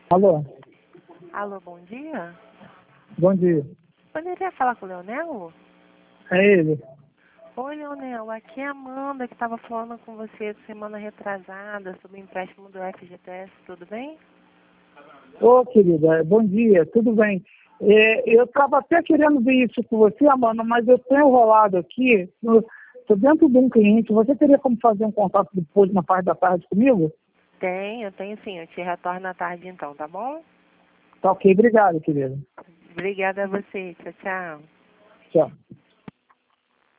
Alô, Alô, bom dia. bom dia. Poderia falar com o Leonel? É ele. Oi, Leonel. Aqui é a Amanda que estava falando com você semana retrasada sobre o empréstimo do FGTS. Tudo bem? Ô, querida, bom dia, tudo bem? Eu estava até querendo ver isso com você, Amanda, mas eu tenho enrolado aqui, estou dentro de um cliente. Você teria como fazer um contato depois, na parte da tarde, comigo? Tenho sim. Eu te retorno à tarde então, tá bom? Tá ok, obrigado, querida. Obrigada a você. Tchau, tchau. Tchau.